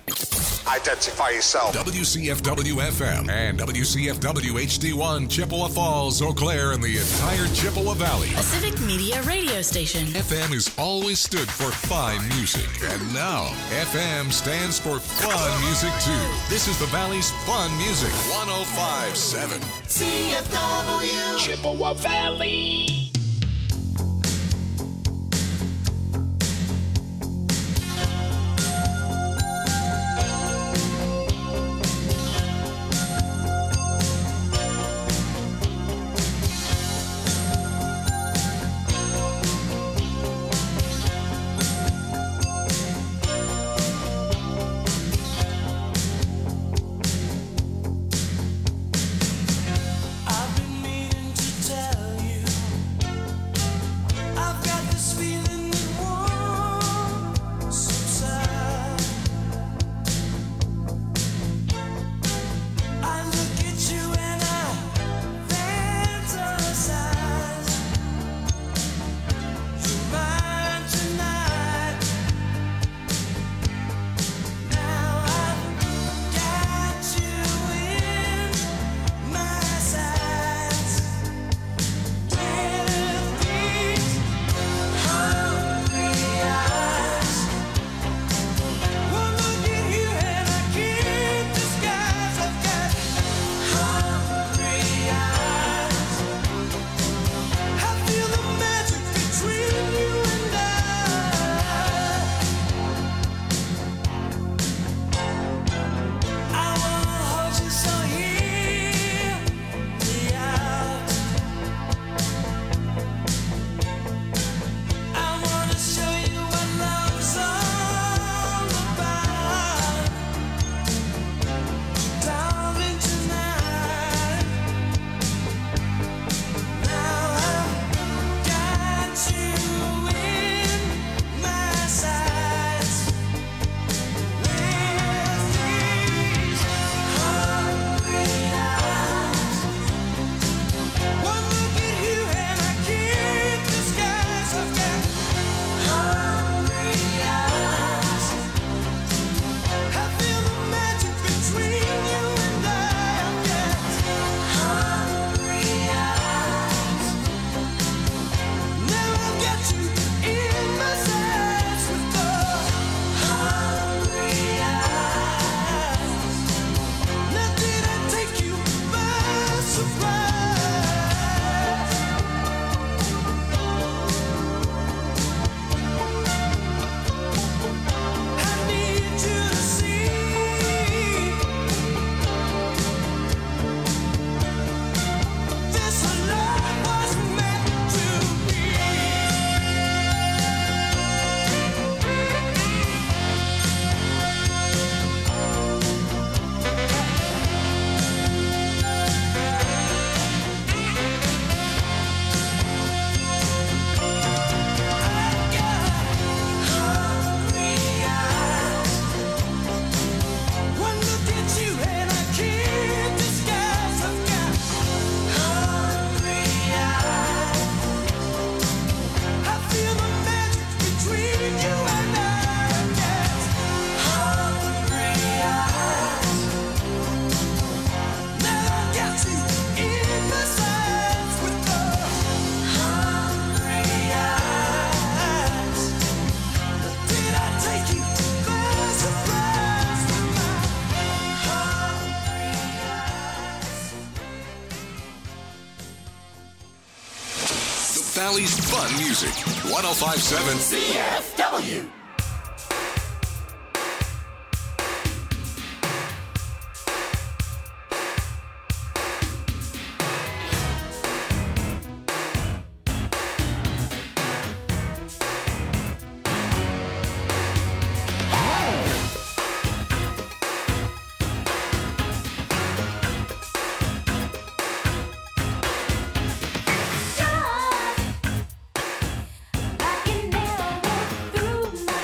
Identify yourself. WCFW-FM and WCFW-HD1, Chippewa Falls, Eau Claire, and the entire Chippewa Valley. A civic media radio station. FM has always stood for fine music. And now, FM stands for fun music, too. This is the Valley's fun music. 105.7. CFW. Chippewa Valley. Valley's fun music. 105.7 CFW. I can never walk through my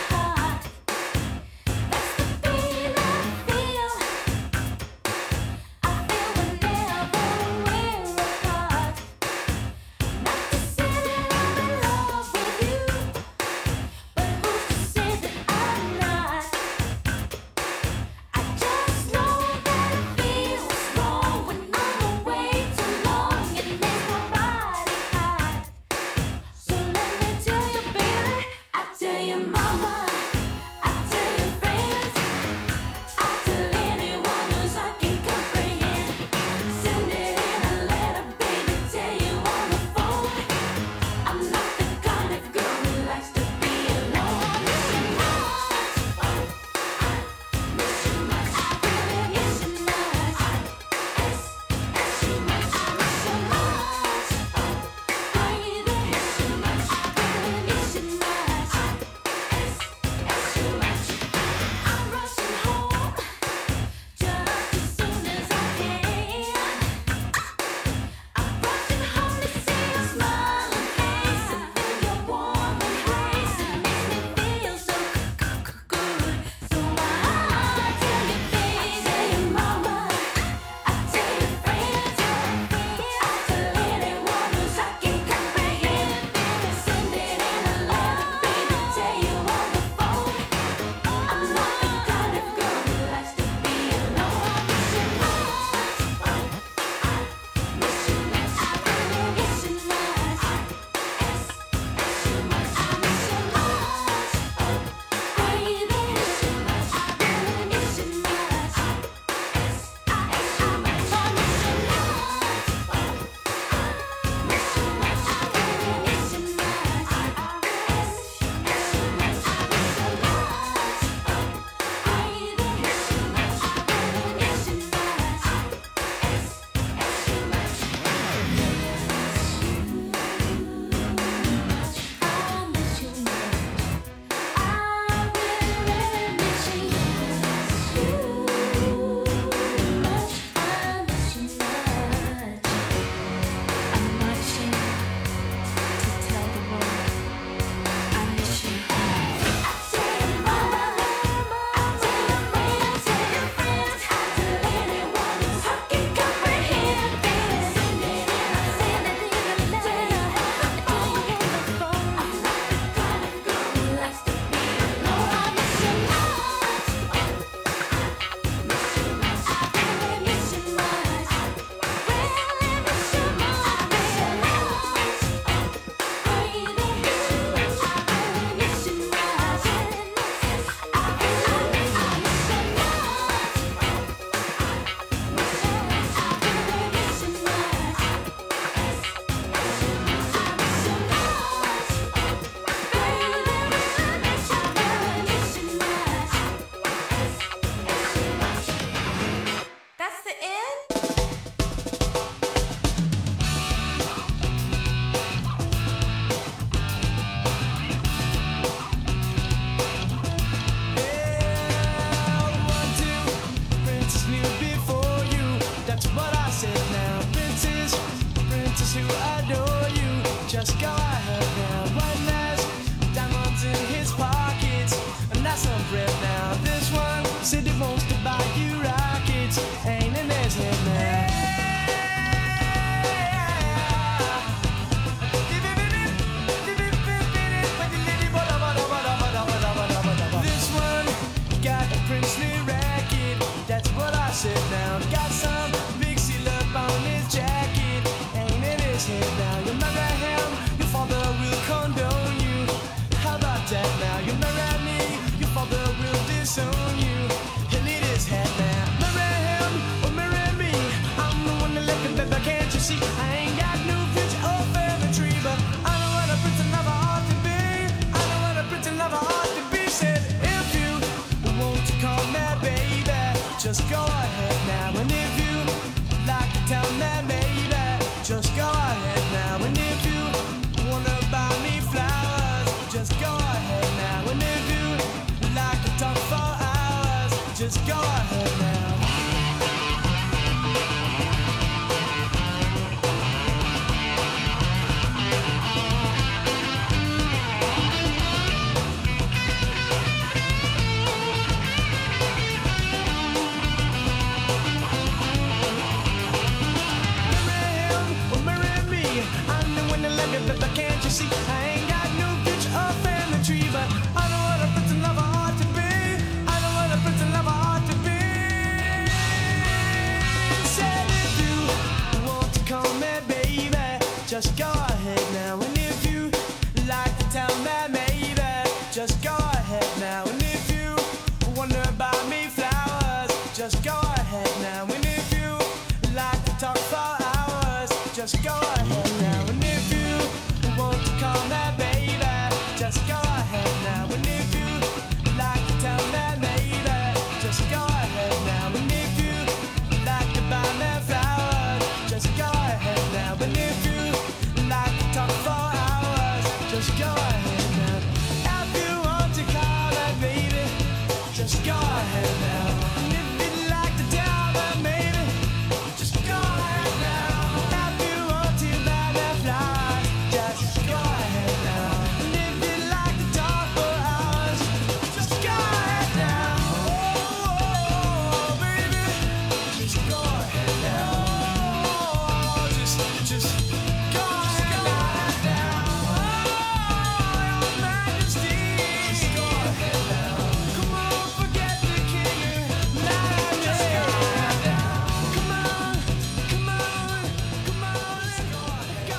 just go ahead now. And if you wonder about me, flowers, just go ahead now. And if you like to talk for hours, just go ahead now. And if you want to call that baby, just go ahead now. And if you like to tell that lady, just go ahead now. And if you like to buy that flowers, just go ahead now. And if you like to talk for hours, just go ahead now. If you want to call that baby, just go ahead now. And if you'd like to tell that baby, just go ahead now. If you want to buy that flowers, just go ahead now. And if you'd like to talk for hours, just go ahead now. Oh, baby, just go ahead now. Oh, just go ahead now. Oh, Your Majesty, just go ahead now. Come on, forget the king. Just go ahead now. Come on, come on, come on. Let's go ahead now.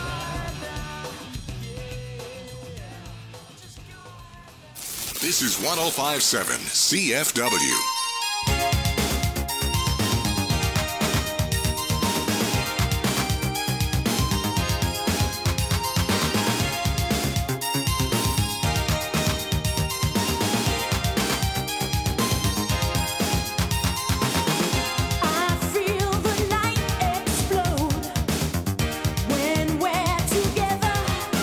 Just go ahead. This is 1057 CFW. I feel the night explode when we're together.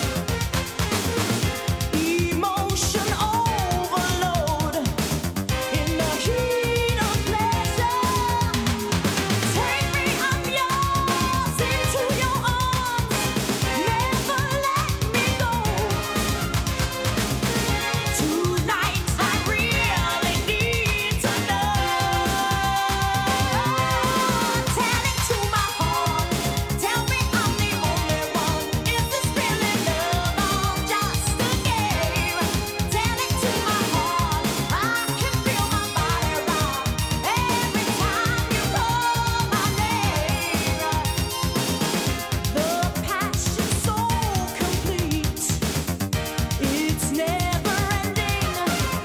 Emotion overload in the heat of pleasure. Take me, I'm yours, into your arms. Never let me go. Tonight I really need to know. Tell it to my heart. Tell me I'm the only one. Is this really love or just a game? Tell it to my heart. I can feel my body rock every time you call my name. The passion's so complete. It's never ending.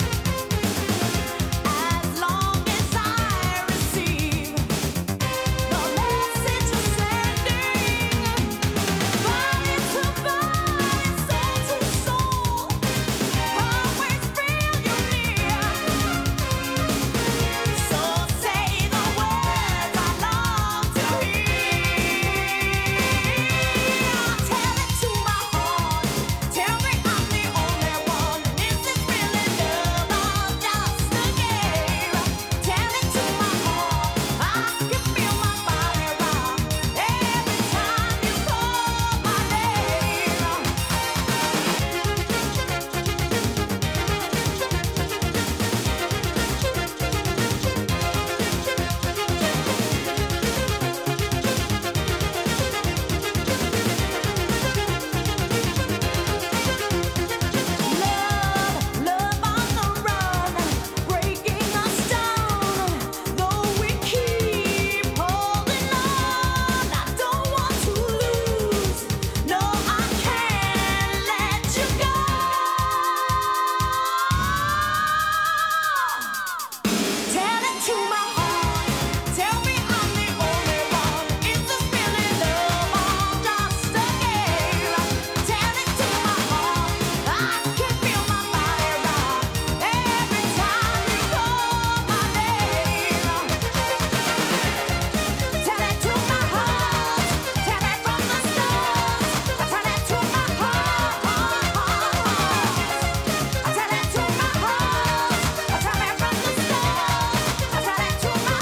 As long as I receive the message you're sending, body to body, soul to soul, always feel you near. So say the words I love to hear. Tell it to my heart. Tell me I'm the only one. Is this really love or just a game? Tell it to my heart. I can feel my body rock every time you call my Love on the run, breaking us down. Though we keep holding on, I don't want to lose. No, I can't let you go. Tell it to my heart. Tell me I'm the only one. Is this really love or just a game? Tell it to my heart. I can feel my body rock every time you call my name. Tell it to my heart. Tell it from the start. Tell it to my heart. Tell it to my heart. Tell it from the start. Tell it to my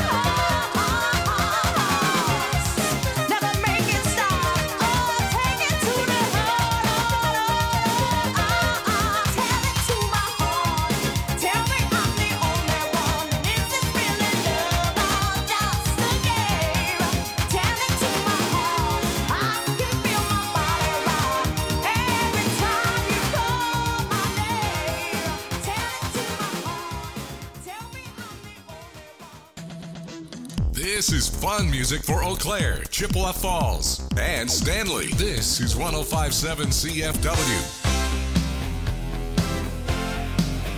heart. Never make it stop. Oh, take it to the heart. Tell it to my heart. Tell me I'm the only one. Is this really love or just a game? Tell it to my heart. I can feel my body rock every time you call my name. Tell it to my heart. Tell me I'm the only one. This is fun music for Eau Claire, Chippewa Falls, and Stanley. This is 1057 CFW.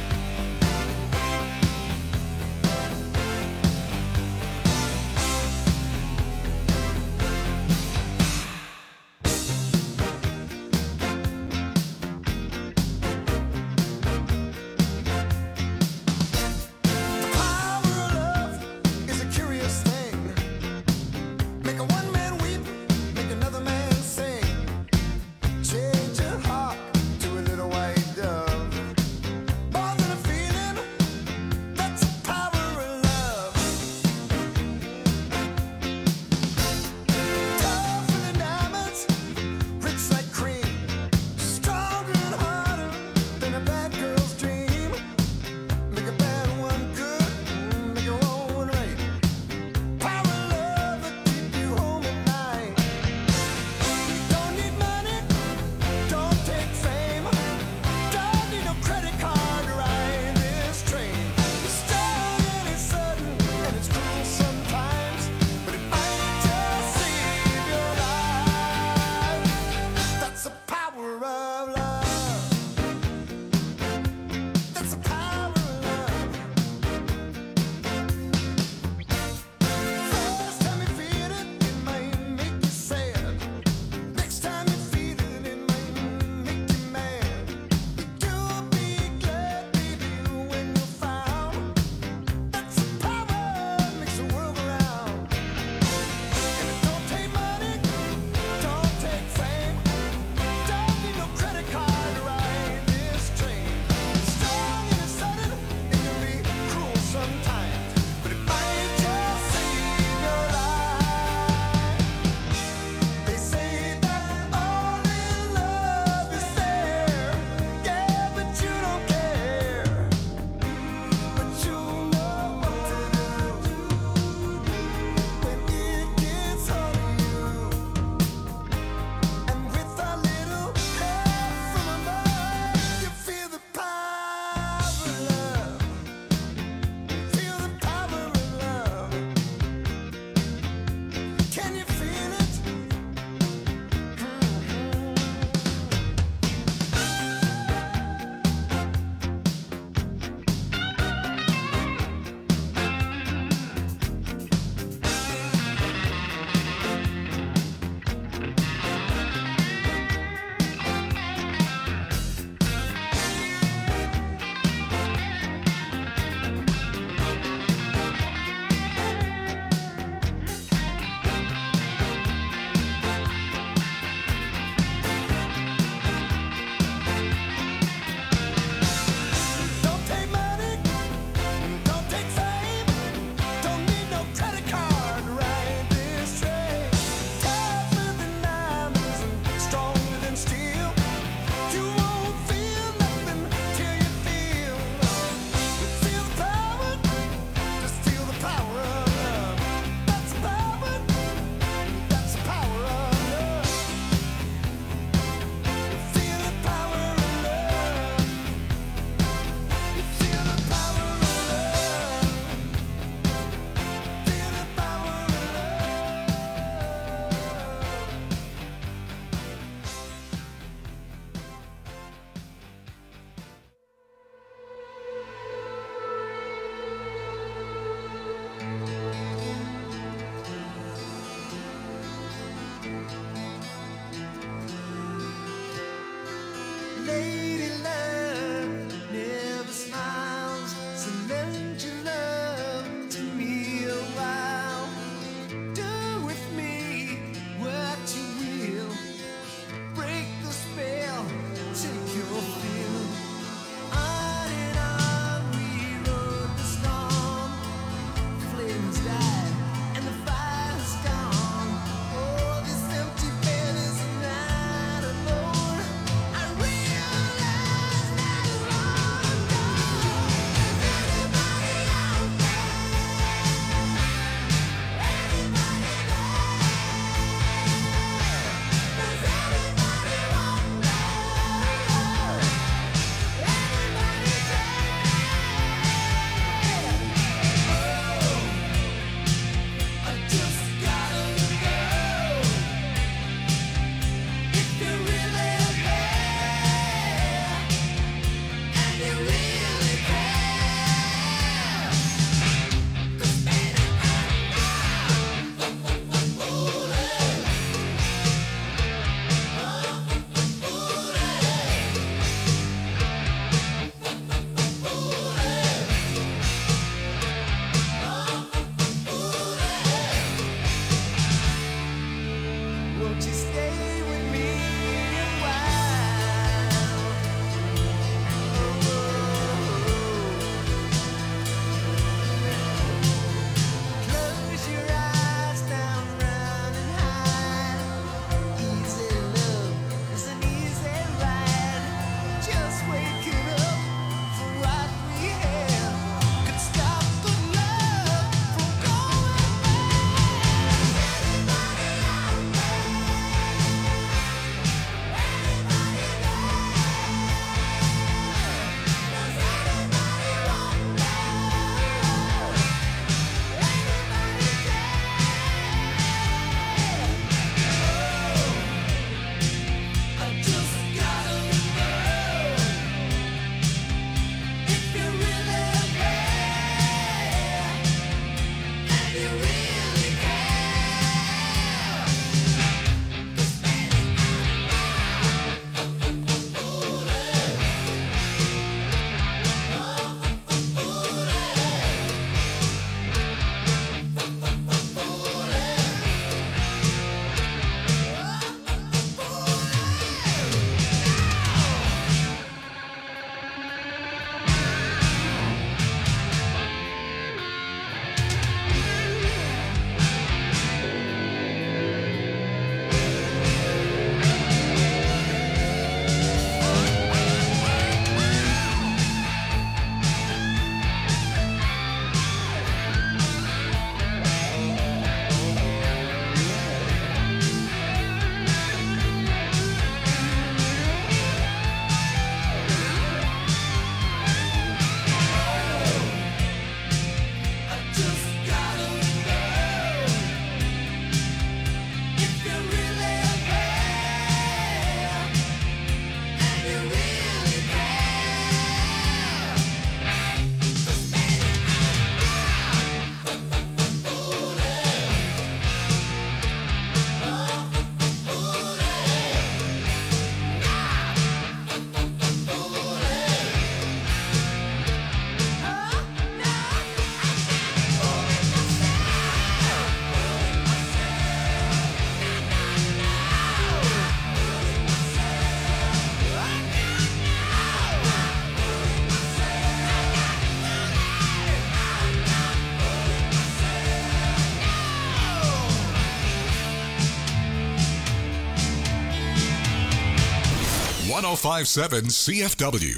1057 CFW.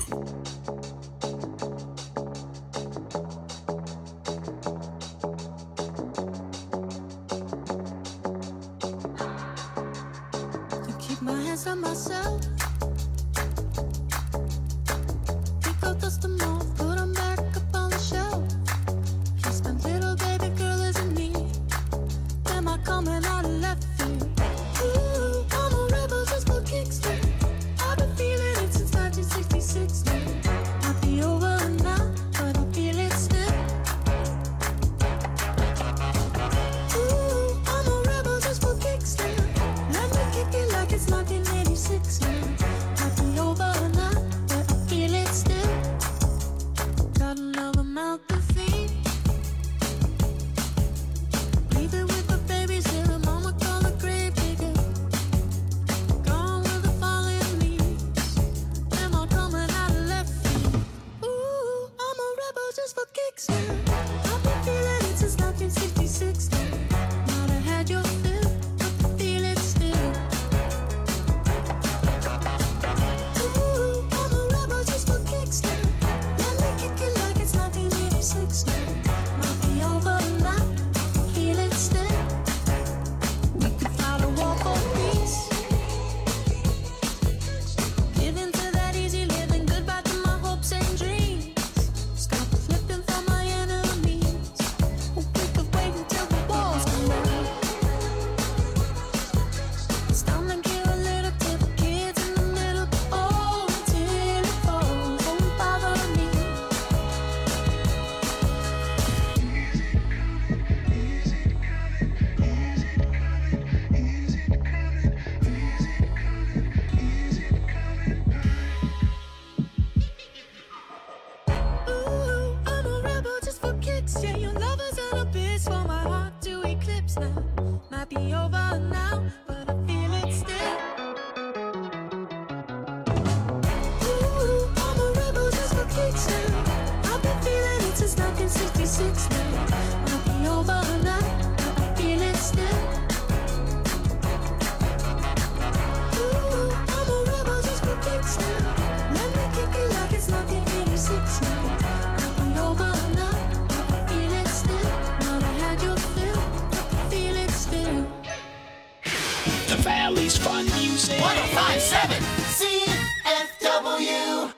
To keep my hands on myself. Pick up dust them off, put them back up on the shelf. Just my little baby girl isn't me. Am I coming out of left field? Ooh, I'm a rebel just for kicks. I've been feeling it since 1966 now. Might be over now, but I feel it still. Ooh, I'm a rebel just for kicks now. Let me kick it like it's 1986 now. Might be over now, but I feel it still. Got another mouth to feed. Breathing with the babies here, mama call a grave digger. Gone with the falling leaves. Am I coming out of left field? Ooh, I'm a rebel just for kicks now. I've been feeling it since 1966 now. Might have had your fill, but I feel it still. Ooh, I'm a rebel just for kicks now. Let me kick it like it's 1986 now. Might be over now, feel it still. We could fight a war for peace. Give in to that easy living, goodbye to my hopes and dreams. Stop flipping for my enemies. We could wait until the walls come down. Stand and kill a little to the kids in the middle. Oh, until it falls, won't bother me. Ooh, I'm a rebel just for kicks. Yeah, your lovers and a bitch for my heart to eclipse now. Might be over now, but I feel it still. Ooh, I'm a rebel just for kicks now. I've been feeling it since 1966 now. Might be over now, but I feel it still. Ooh, I'm a rebel just for kicks now. Let me kick it like it's 1986 now. Might be over now, but I feel it still. Might have had your fill, but I feel it still. The Valley's Fun Music. 1057 CFW.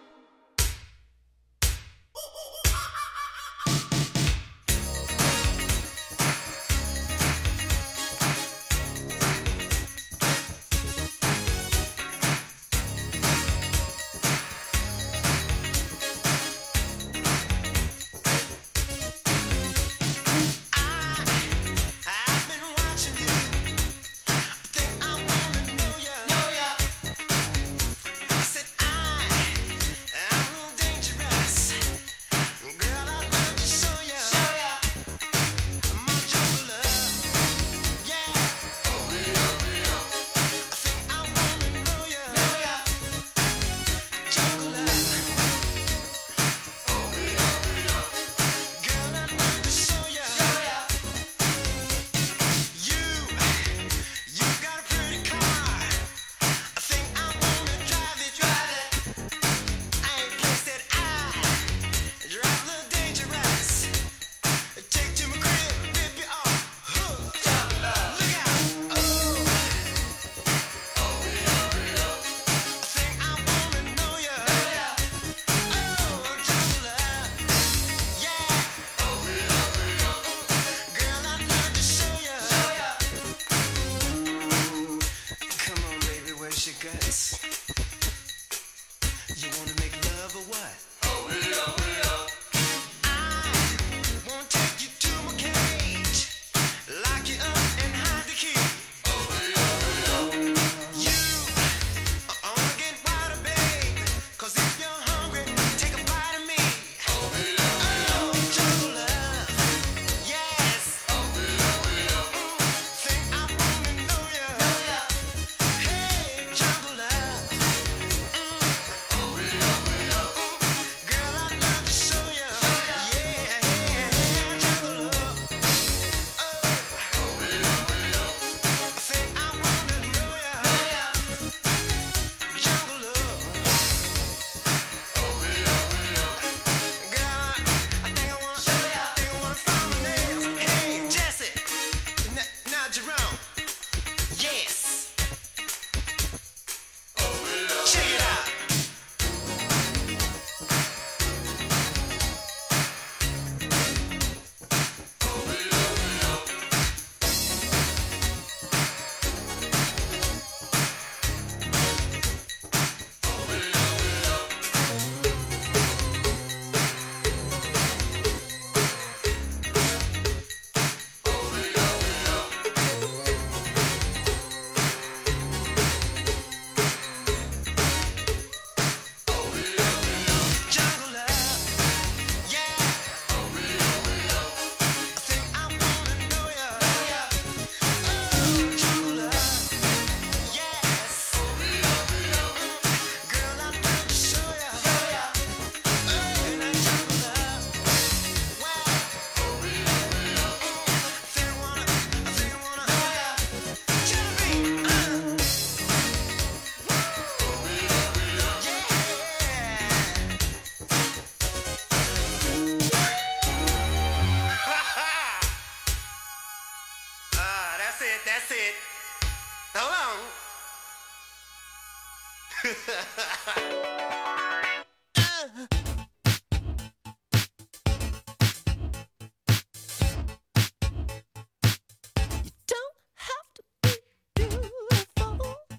don't have to be beautiful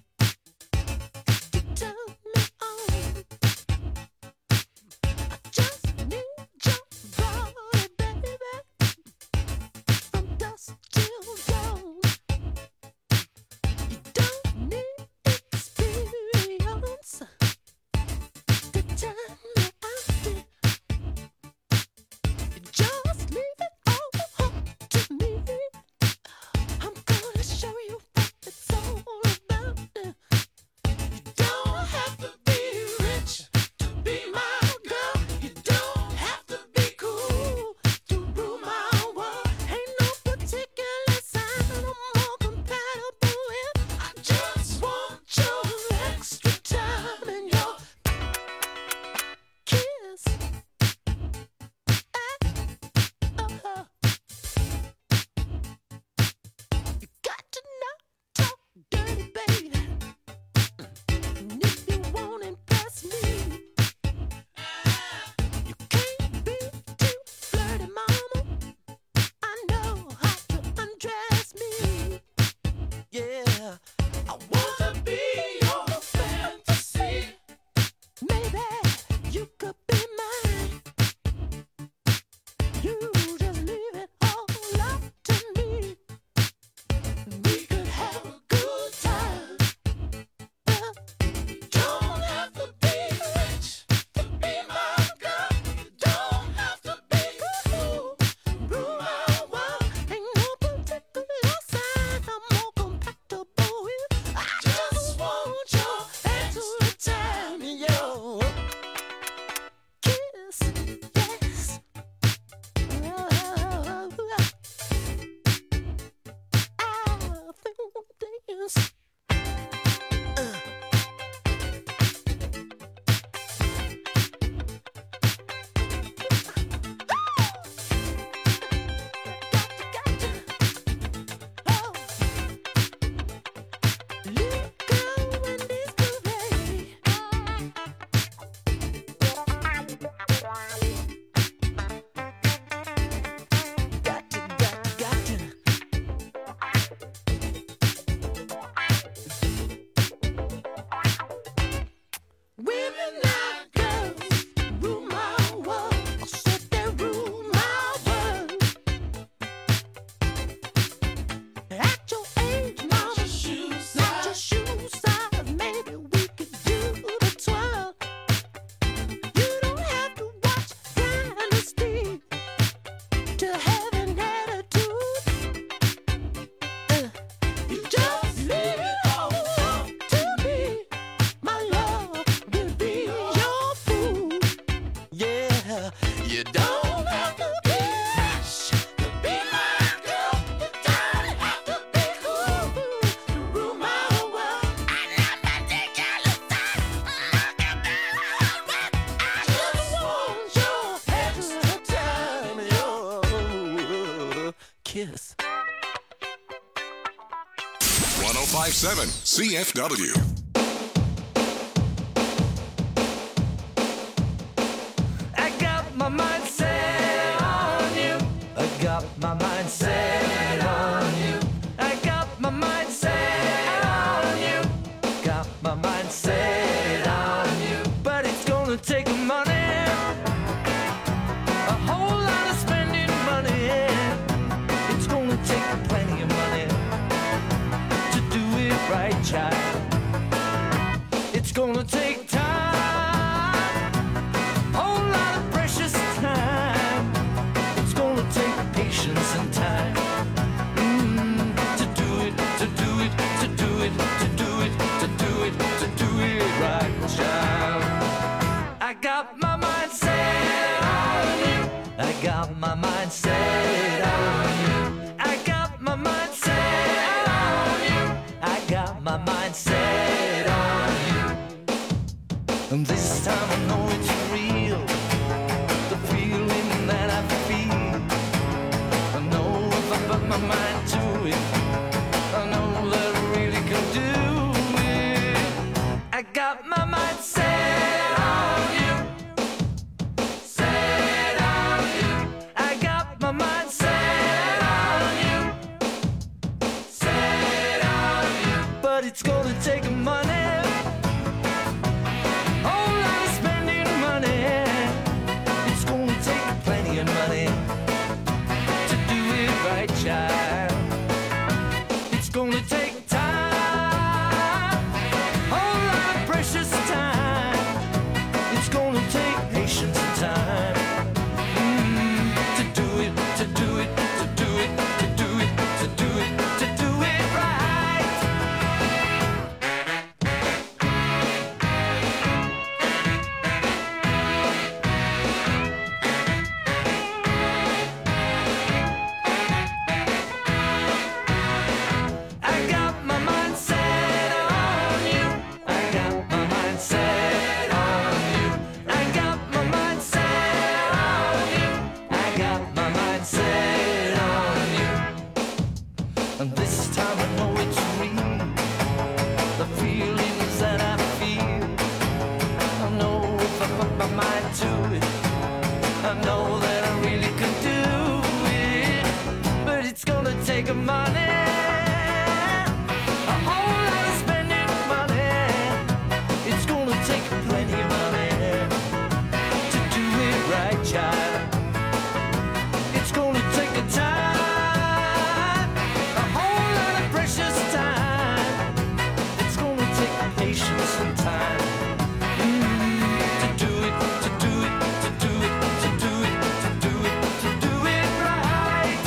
to turn me on. I just need your body, baby, from dusk till dawn. You don't need experience to turn me on. You just leave it all up to me. I'm gonna show you what it's all about. You don't have to be rich to be my girl. You don't have to be cool to rule my world. Ain't no particular sign I'm more compatible with. I just want your extra time and your kiss. You got to not talk dirty, baby. And if you won't impress me, you can't be too flirty, mama. I know how to undress me. Yeah, I wanna be your fantasy. Maybe you could be mine. You just leave it all up to me. We could have a good time. Don't have to be rich to be my girl. You don't have to be cool, rule my world. Ain't no particular sign I'm more compatible with. I just want your extra time and your kiss, yes. Women and girls rule my world. I said they rule my world. At your age, mama, not your shoe size. Maybe we could do the twirl. You don't have to watch Dynasty to have an attitude. You just leave it all up to me. My love will be your food. Yeah, you don't have to be rich to be my girl. You don't have to be cool to rule my world. I love my ridiculous side. I just want your extra time and your kiss. 1057 CFW. I got my mind set on you. I got my mind set on you. I got my mind set on you. Got my mind set on you. But it's gonna take money, a whole lot of spending money. It's gonna take plenty of money to do it right, child. It's gonna take time, whole lot of precious time. It's gonna take patience and time to do it, to do it, to do it, to do it, to do it, to do it right, child. I got my mind set on you. I got my mind set on you. I got my mind set on you. I got my mind set on you. And this time I know it's real, the feeling that I feel. I know if I put my mind to it, I know that I really can do it. I got my mind know that I really could do it, but it's gonna take money, a whole lot of spending money. It's gonna take plenty of money to do it right, child. It's gonna take a time, a whole lot of precious time. It's gonna take patience and time. To do it, to do it, to do it, to do it, to do it, to do it right.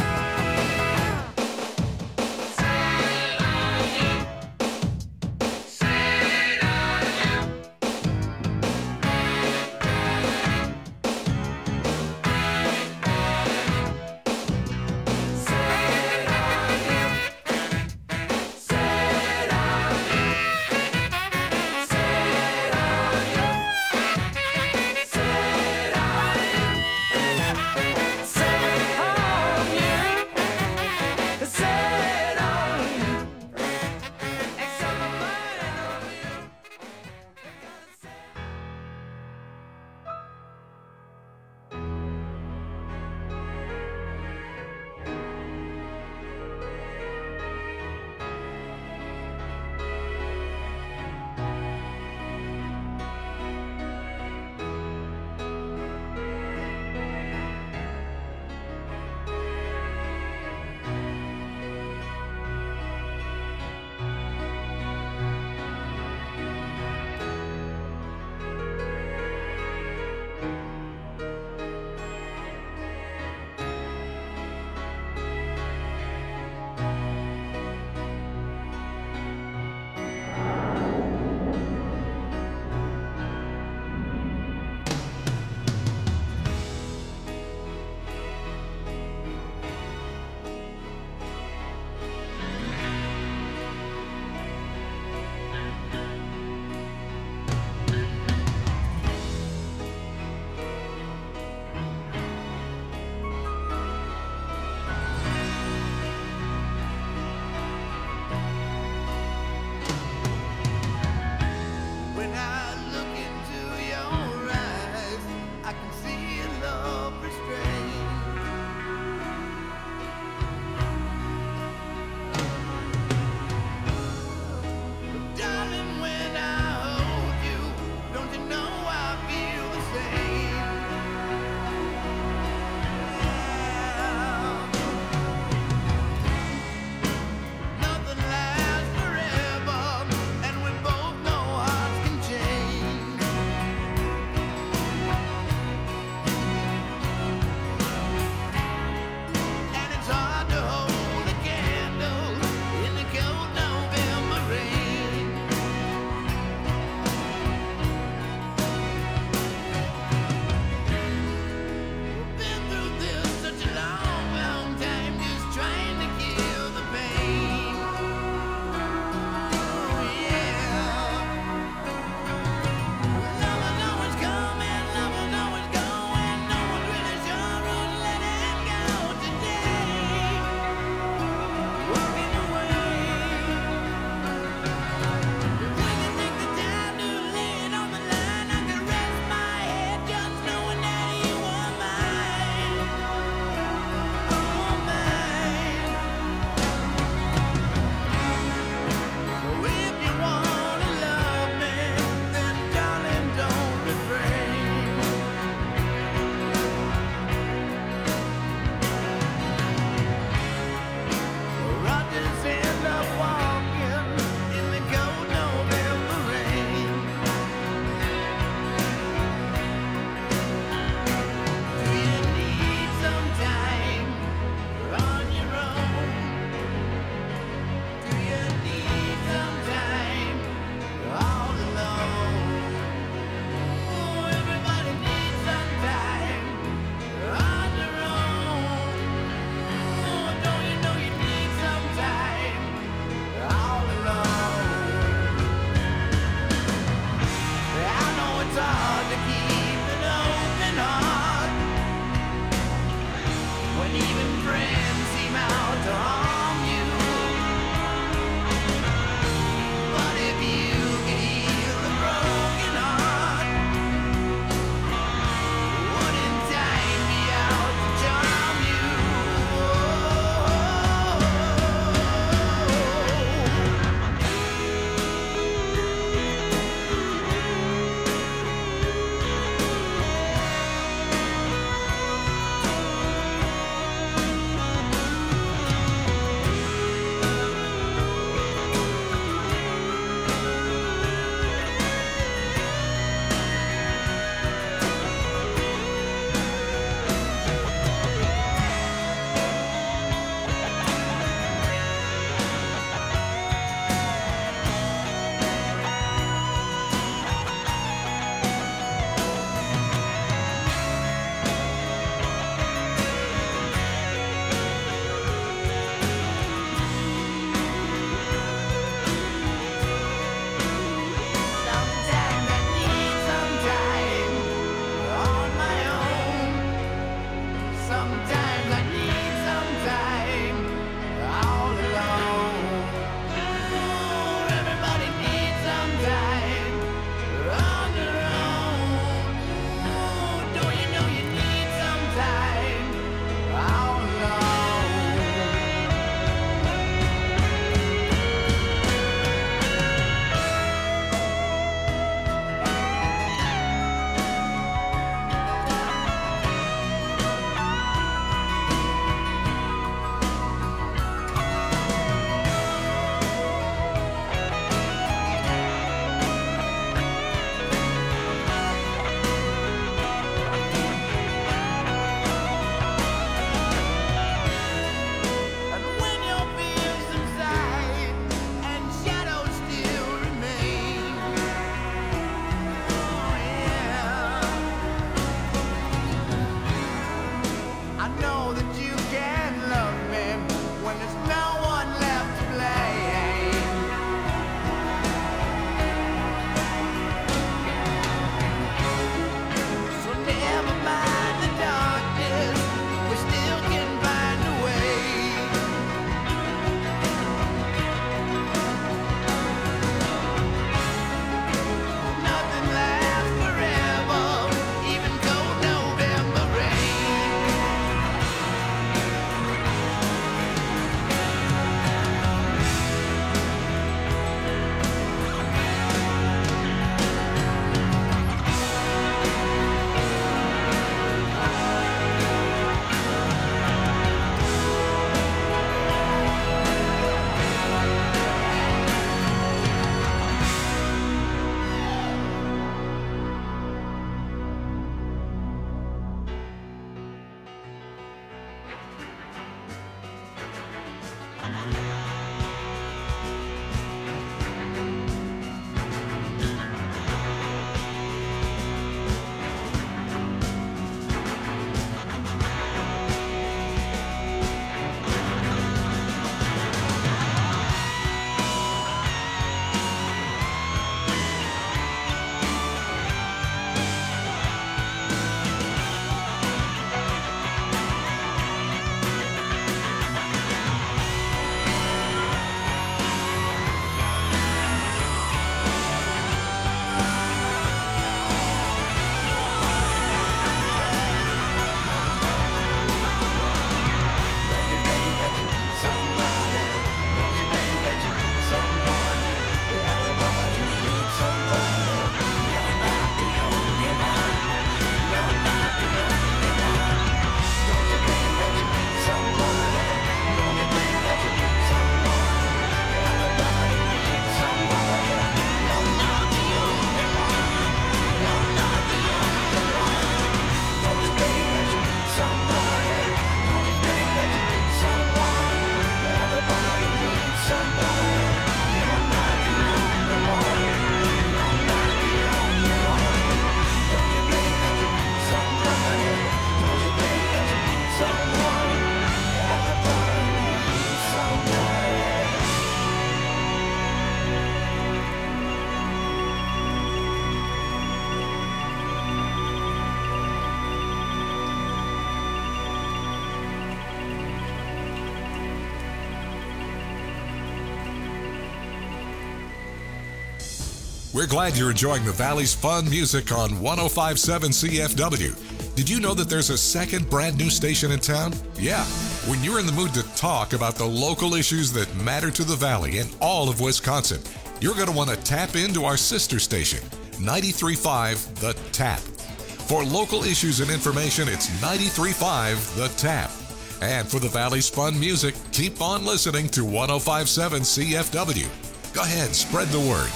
We're glad you're enjoying the Valley's fun music on 105.7 CFW. Did you know that there's a second brand new station in town? Yeah. When you're in the mood to talk about the local issues that matter to the Valley and all of Wisconsin, you're going to want to tap into our sister station, 93.5 The Tap. For local issues and information, it's 93.5 The Tap. And for the Valley's fun music, keep on listening to 105.7 CFW. Go ahead, spread the word.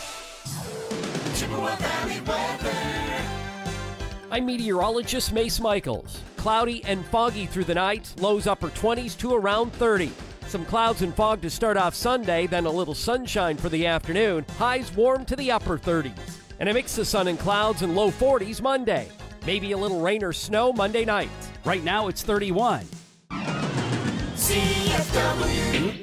I'm meteorologist Mace Michaels. Cloudy and foggy through the night, lows upper 20s to around 30. Some clouds and fog to start off Sunday, then a little sunshine for the afternoon. Highs warm to the upper 30s. And a mix of sun and clouds and low 40s Monday. Maybe a little rain or snow Monday night. Right now it's 31. CFW.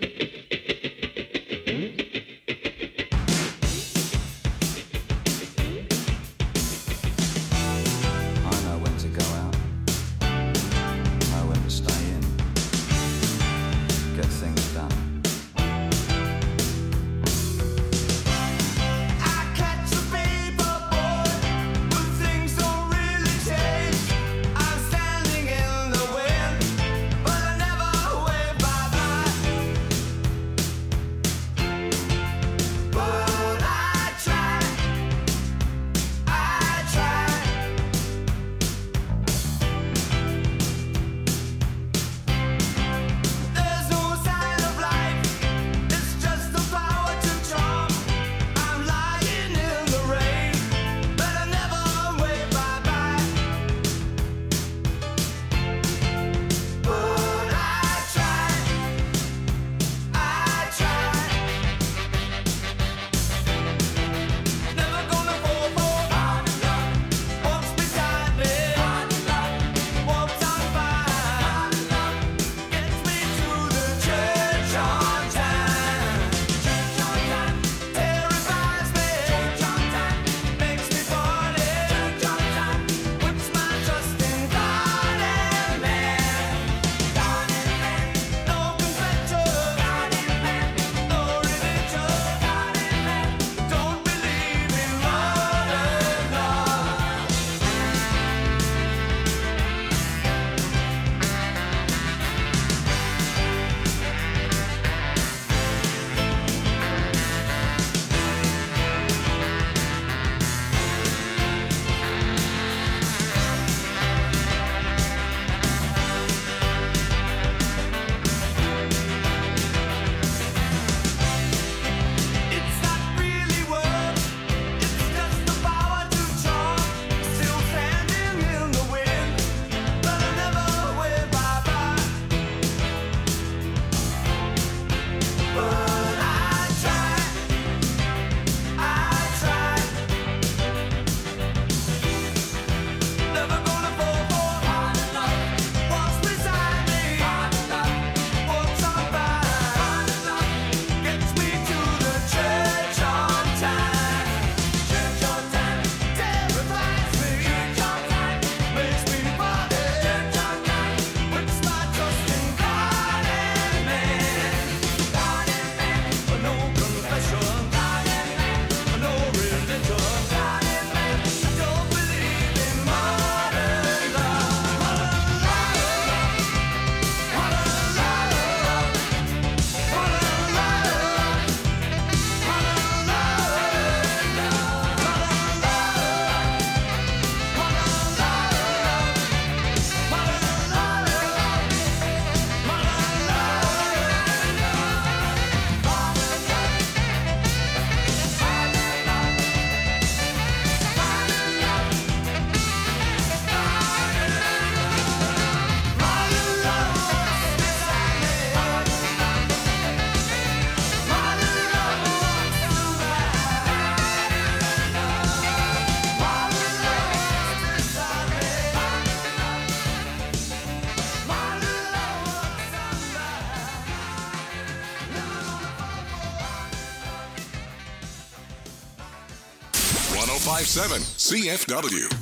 CFW.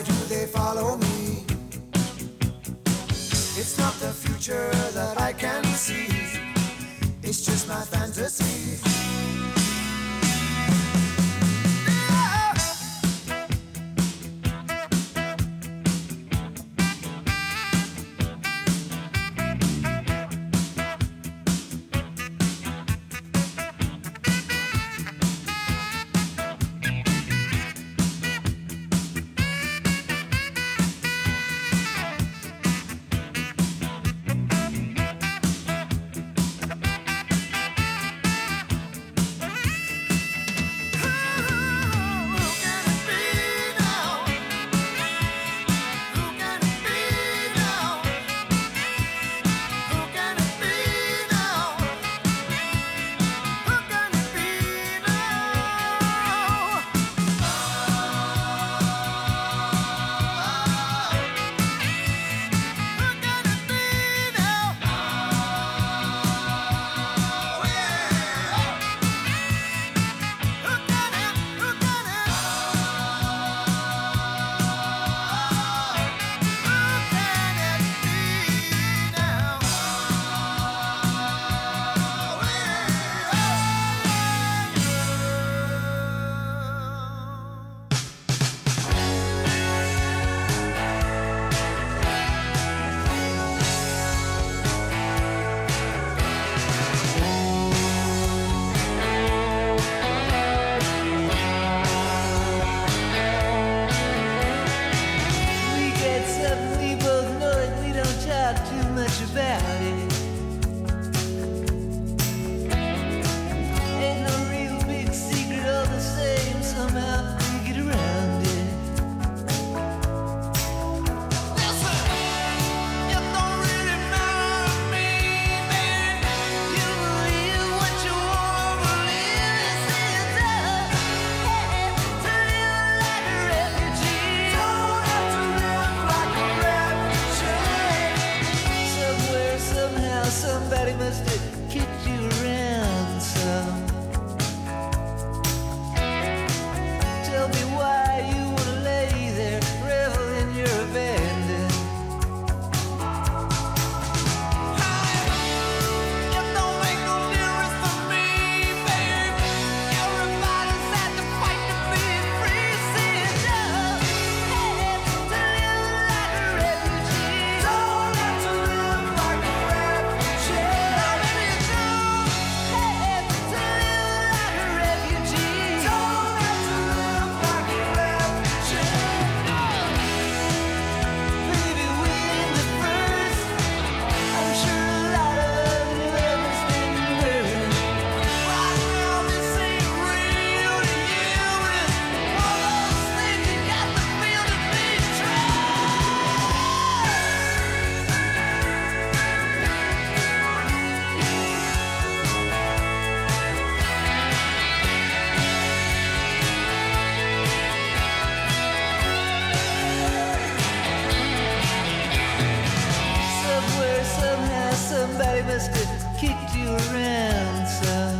do they follow me? It's not the future that I can see. It's just my fantasy. Somebody must have kicked you around some. Tell me why you wanna lay there, revel in your abandon. It don't make no difference to me, babe. Everybody's had to fight to be free. Sit down, had to live like a refugee. Don't have to live like a refugee. Now maybe you don't have to live like a refugee. Don't have to live like a refugee. Maybe we're the first. I'm sure a lot of you have been hurt. Right now this ain't real to you. It's one of those things you got to feel to be true. Somewhere, somehow, somebody must have kicked you around some.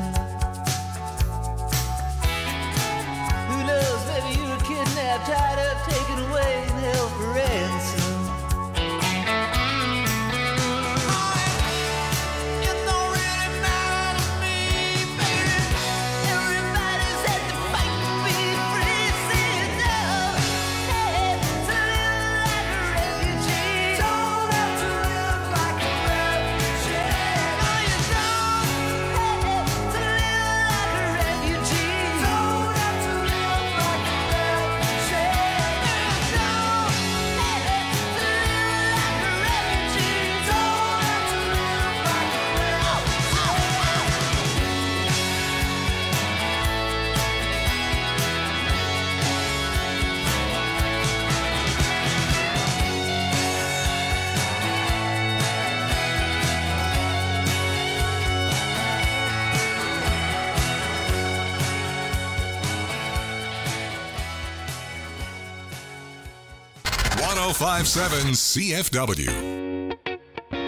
Who knows, maybe you were kidnapped, tied up, taken away, and held for ransom. It don't really matter to me, baby. Everybody's had to fight to be free. Sit down, had to live like a refugee. Don't have to live like a refugee. No, you don't have to live like a refugee. Don't have to live like a refugee. No, you don't have to live like a refugee. Don't have to live like a .1057 CFW.